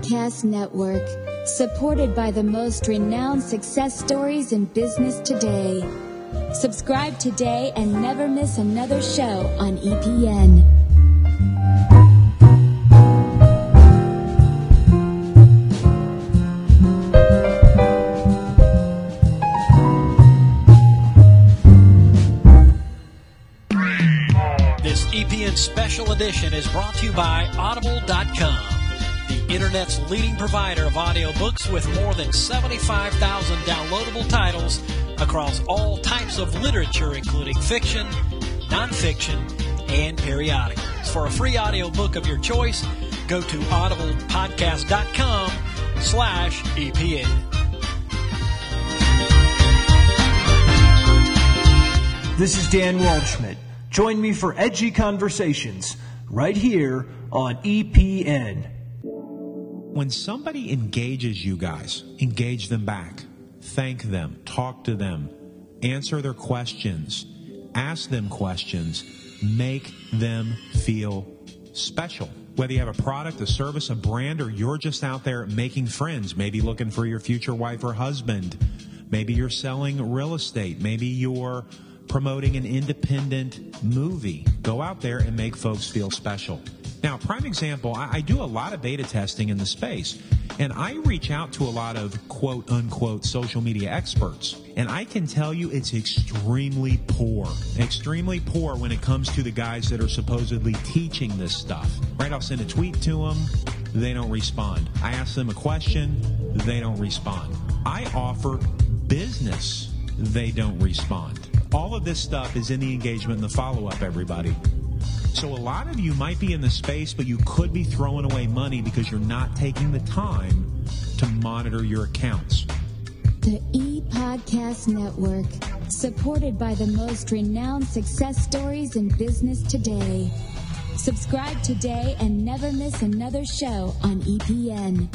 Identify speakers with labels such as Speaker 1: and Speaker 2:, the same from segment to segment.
Speaker 1: Podcast Network, supported by the most renowned success stories in business today. Subscribe today and never miss another show on EPN.
Speaker 2: This EPN special edition is brought to you by Audible.com, the Internet's leading provider of audiobooks with more than 75,000 downloadable titles across all types of literature, including fiction, nonfiction, and periodicals. For a free audiobook of your choice, go to audiblepodcast.com/EPN.
Speaker 3: This is Dan Waldschmidt. Join me for Edgy Conversations right here on EPN.
Speaker 4: When somebody engages you guys, engage them back. Thank them, talk to them, answer their questions, ask them questions, make them feel special. Whether you have a product, a service, a brand, or you're just out there making friends, maybe looking for your future wife or husband, maybe you're selling real estate, maybe you're promoting an independent movie. Go out there and make folks feel special. Now, prime example, I do a lot of beta testing in the space, and I reach out to a lot of quote-unquote social media experts, and I can tell you it's extremely poor when it comes to the guys that are supposedly teaching this stuff. Right? I'll send a tweet to them, they don't respond. I ask them a question, they don't respond. I offer business, they don't respond. All of this stuff is in the engagement and the follow-up, everybody. So a lot of you might be in the space, but you could be throwing away money because you're not taking the time to monitor your accounts.
Speaker 1: The E-Podcast Network, supported by the most renowned success stories in business today. Subscribe today and never miss another show on EPN.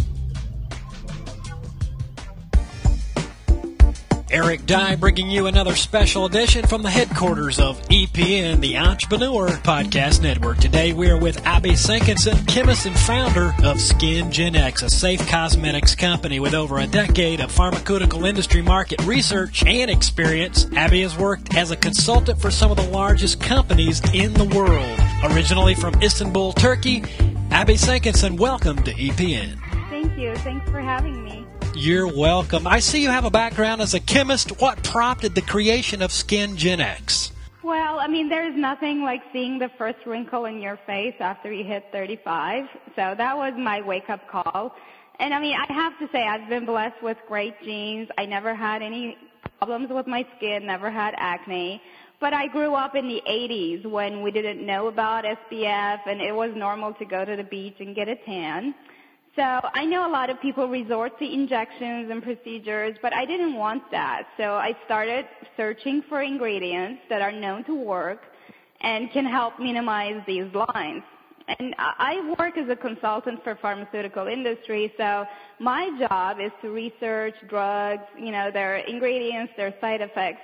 Speaker 2: Eric Dye bringing you another special edition from the headquarters of EPN, the Entrepreneur Podcast Network. Today we are with Abby Sankinson, chemist and founder of Skin Gen X, a safe cosmetics company with over a decade of pharmaceutical industry market research and experience. Abby has worked as a consultant for some of the largest companies in the world. Originally from Istanbul, Turkey, Abby Sankinson, welcome to EPN.
Speaker 5: Thank you. Thanks for having me.
Speaker 2: You're welcome. I see you have a background as a chemist. What prompted the creation of Skin Gen X?
Speaker 5: Well, I mean, there's nothing like seeing the first wrinkle in your face after you hit 35. So that was my wake-up call. And I mean, I have to say, I've been blessed with great genes. I never had any problems with my skin, never had acne. But I grew up in the 80s when we didn't know about SPF, and it was normal to go to the beach and get a tan. So I know a lot of people resort to injections and procedures, but I didn't want that. So I started searching for ingredients that are known to work and can help minimize these lines. And I work as a consultant for pharmaceutical industry, so my job is to research drugs, their ingredients, their side effects.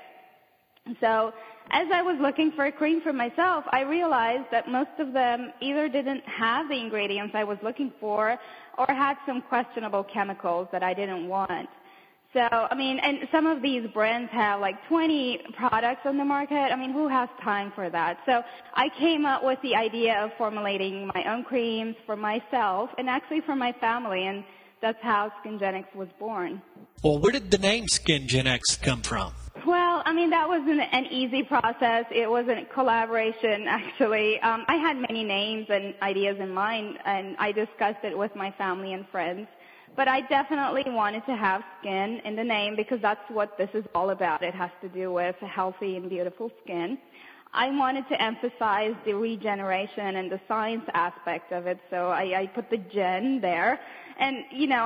Speaker 5: So as I was looking for a cream for myself, I realized that most of them either didn't have the ingredients I was looking for or had some questionable chemicals that I didn't want. So, I mean, and some of these brands have like 20 products on the market. I mean, who has time for that? So I came up with the idea of formulating my own creams for myself and actually for my family, and that's how Skin Gen X was born.
Speaker 2: Well, where did the name Skin Gen X come from?
Speaker 5: Well, I mean, that wasn't an easy process. It was a collaboration, actually. I had many names and ideas in mind, and I discussed it with my family and friends. But I definitely wanted to have skin in the name because that's what this is all about. It has to do with healthy and beautiful skin. I wanted to emphasize the regeneration and the science aspect of it, so I put the gen there. And,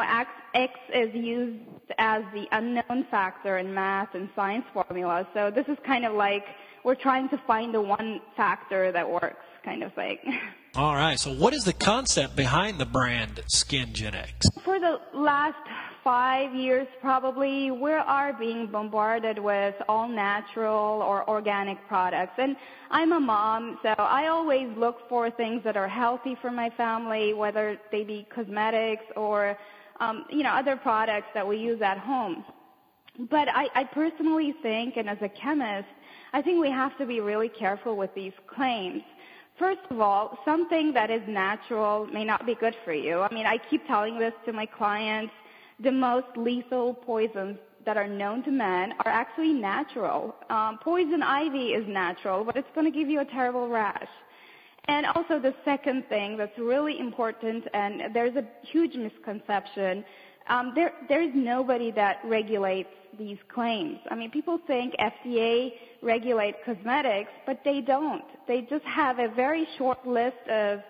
Speaker 5: X is used as the unknown factor in math and science formulas. So this is kind of like we're trying to find the one factor that works kind of thing.
Speaker 2: All right. So what is the concept behind the brand Skin Gen X?
Speaker 5: For the last 5 years probably, we are being bombarded with all natural or organic products. And I'm a mom, so I always look for things that are healthy for my family, whether they be cosmetics or, other products that we use at home. But I personally think, and as a chemist, I think we have to be really careful with these claims. First of all, something that is natural may not be good for you. I mean, I keep telling this to my clients. The most lethal poisons that are known to men are actually natural. Poison ivy is natural, but it's going to give you a terrible rash. And also the second thing that's really important, and there's a huge misconception, there's nobody that regulates these claims. I mean, people think FDA regulates cosmetics, but they don't. They just have a very short list of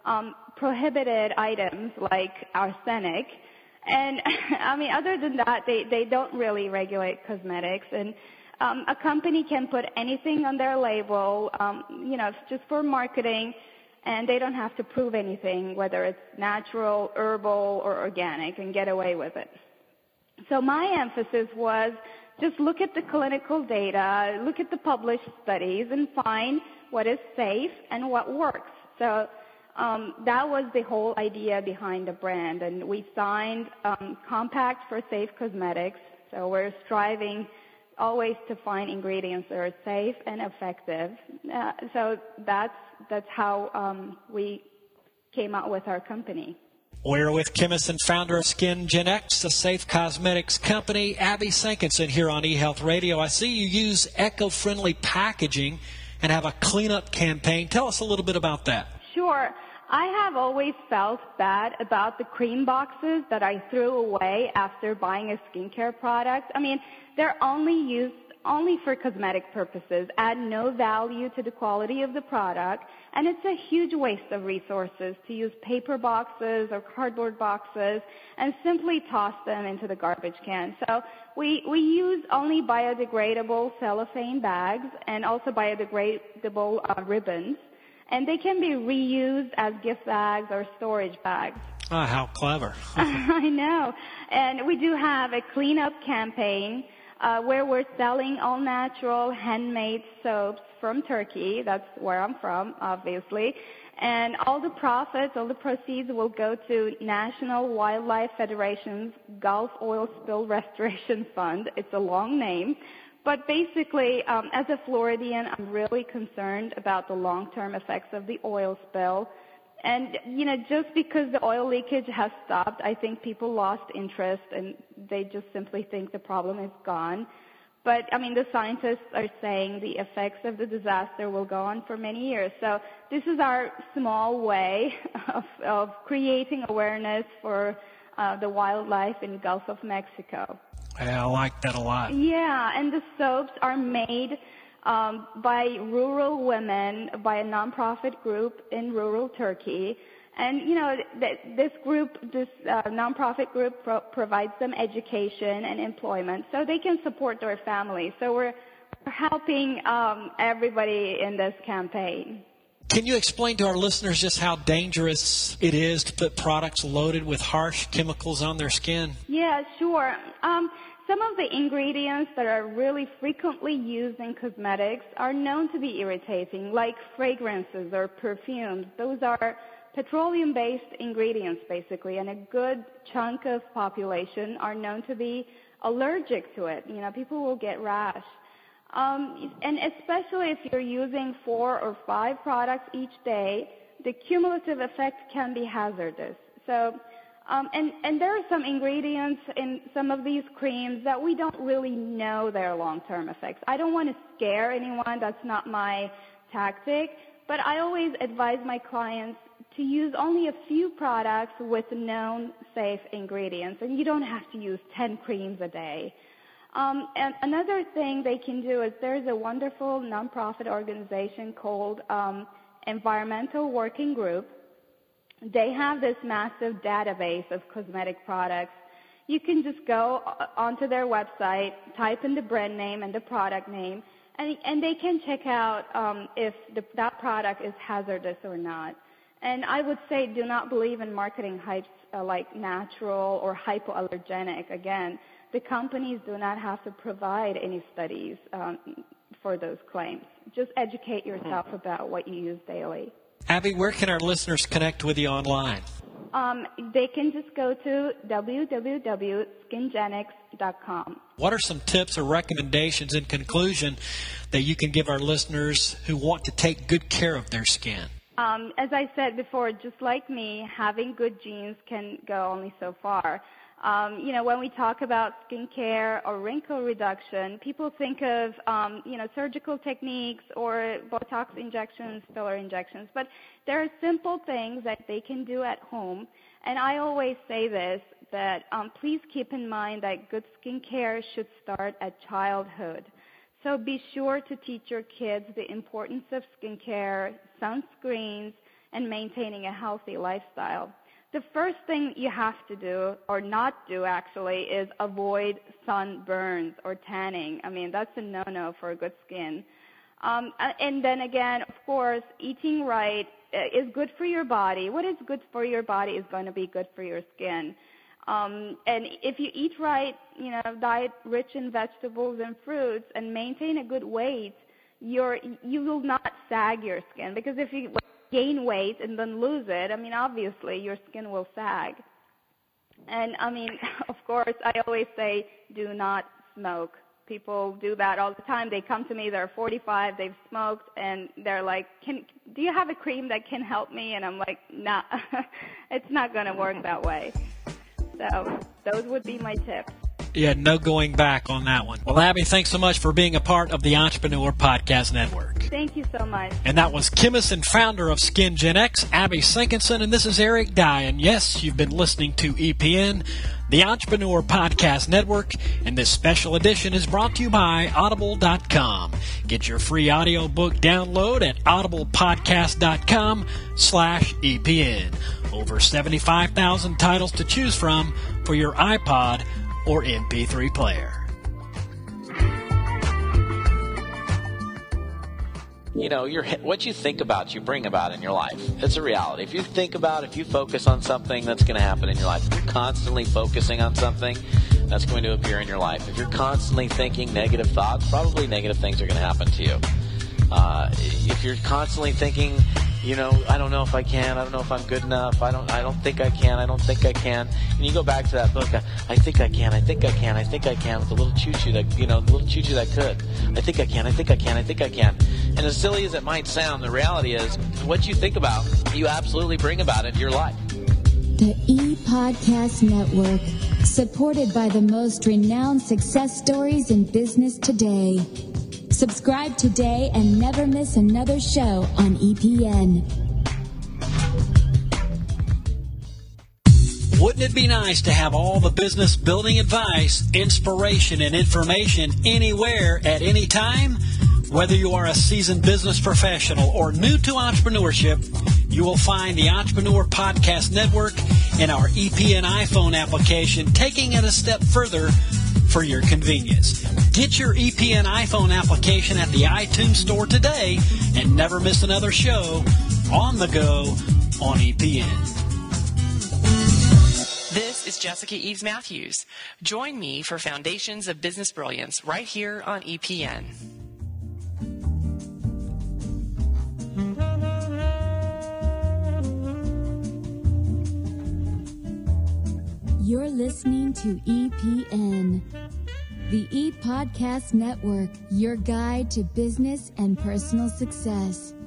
Speaker 5: prohibited items like arsenic. And, I mean, other than that, they don't really regulate cosmetics. And a company can put anything on their label, it's just for marketing, and they don't have to prove anything, whether it's natural, herbal, or organic, and get away with it. So my emphasis was just look at the clinical data, look at the published studies, and find what is safe and what works. So that was the whole idea behind the brand. And we signed Compact for Safe Cosmetics. So we're striving always to find ingredients that are safe and effective. So that's how we came out with our company.
Speaker 2: We're with chemist and founder of Skin Gen X, a safe cosmetics company, Abby Sankinson, here on eHealth Radio. I see you use eco-friendly packaging and have a cleanup campaign. Tell us a little bit about that.
Speaker 5: Sure. I have always felt bad about the cream boxes that I threw away after buying a skincare product. I mean, they're only used for cosmetic purposes, add no value to the quality of the product, and it's a huge waste of resources to use paper boxes or cardboard boxes and simply toss them into the garbage can. So we use only biodegradable cellophane bags and also biodegradable ribbons, and they can be reused as gift bags or storage bags.
Speaker 2: Oh, how clever.
Speaker 5: I know. And we do have a cleanup campaign where we're selling all-natural handmade soaps from Turkey. That's where I'm from, obviously. And all the proceeds will go to National Wildlife Federation's Gulf Oil Spill Restoration Fund. It's a long name. But basically, as a Floridian, I'm really concerned about the long-term effects of the oil spill. And, just because the oil leakage has stopped, I think people lost interest and they just simply think the problem is gone. But, the scientists are saying the effects of the disaster will go on for many years. So this is our small way of creating awareness for the wildlife in the Gulf of Mexico.
Speaker 2: I like that a lot.
Speaker 5: Yeah, and the soaps are made by rural women, by a nonprofit group in rural Turkey. And, this nonprofit group provides them education and employment so they can support their families. So we're helping everybody in this campaign.
Speaker 2: Can you explain to our listeners just how dangerous it is to put products loaded with harsh chemicals on their skin?
Speaker 5: Yeah, sure. Some of the ingredients that are really frequently used in cosmetics are known to be irritating, like fragrances or perfumes. Those are petroleum-based ingredients, basically, and a good chunk of population are known to be allergic to it. People will get rash. And especially if you're using 4 or 5 products each day, the cumulative effect can be hazardous. So, and there are some ingredients in some of these creams that we don't really know their long-term effects. I don't want to scare anyone. That's not my tactic. But I always advise my clients to use only a few products with known safe ingredients. And you don't have to use 10 creams a day. And another thing they can do is there's a wonderful nonprofit organization called Environmental Working Group. They have this massive database of cosmetic products. You can just go onto their website, type in the brand name and the product name, and they can check out if that product is hazardous or not. And I would say do not believe in marketing hypes like natural or hypoallergenic. Again, the companies do not have to provide any studies for those claims. Just educate yourself about what you use daily.
Speaker 2: Abby, where can our listeners connect with you online?
Speaker 5: They can just go to www.skingenix.com.
Speaker 2: What are some tips or recommendations in conclusion that you can give our listeners who want to take good care of their skin?
Speaker 5: As I said before, just like me, having good genes can go only so far. When we talk about skincare or wrinkle reduction, people think of, surgical techniques or Botox injections, filler injections. But there are simple things that they can do at home. And I always say this, that please keep in mind that good skincare should start at childhood. So be sure to teach your kids the importance of skincare, sunscreens, and maintaining a healthy lifestyle. The first thing you have to do, or not do actually, is avoid sunburns or tanning. I mean, that's a no-no for good skin. And then again, of course, eating right is good for your body. What is good for your body is going to be good for your skin. And if you eat right, diet rich in vegetables and fruits and maintain a good weight, you will not sag your skin. Because if you gain weight and then lose it, obviously your skin will sag. And, of course, I always say do not smoke. People do that all the time. They come to me, they're 45, they've smoked, and they're like, do you have a cream that can help me? And I'm like, nah, it's not going to work that way. So those would be my tips.
Speaker 2: Yeah, no going back on that one. Well, Abby, thanks so much for being a part of the Entrepreneur Podcast Network.
Speaker 5: Thank you so much.
Speaker 2: And that was chemist and founder of Skin Gen X, Abby Sinkinson, and this is Eric Dye. And yes, you've been listening to EPN, the Entrepreneur Podcast Network, and this special edition is brought to you by Audible.com. Get your free audiobook download at audiblepodcast.com/EPN. Over 75,000 titles to choose from for your iPod or MP3 player.
Speaker 6: What you think about, you bring about in your life. It's a reality. If you think about, if you focus on something, that's going to happen in your life. If you're constantly focusing on something, that's going to appear in your life. If you're constantly thinking negative thoughts, probably negative things are going to happen to you. If you're constantly thinking, I don't know if I can, I don't know if I'm good enough, I don't think I can, and you go back to that book, I think I can, with the little choo-choo that, that could. I think I can. And as silly as it might sound, the reality is, what you think about, you absolutely bring about into your life.
Speaker 1: The E-Podcast Network, supported by the most renowned success stories in business today. Subscribe today and never miss another show on EPN.
Speaker 2: Wouldn't it be nice to have all the business building advice, inspiration, and information anywhere at any time? Whether you are a seasoned business professional or new to entrepreneurship, you will find the Entrepreneur Podcast Network and our EPN iPhone application taking it a step further for your convenience. Get your EPN iPhone application at the iTunes Store today and never miss another show on the go on EPN.
Speaker 7: This is Jessica Eves Matthews. Join me for Foundations of Business Brilliance right here on EPN.
Speaker 1: You're listening to EPN, the E-Podcast Network, your guide to business and personal success.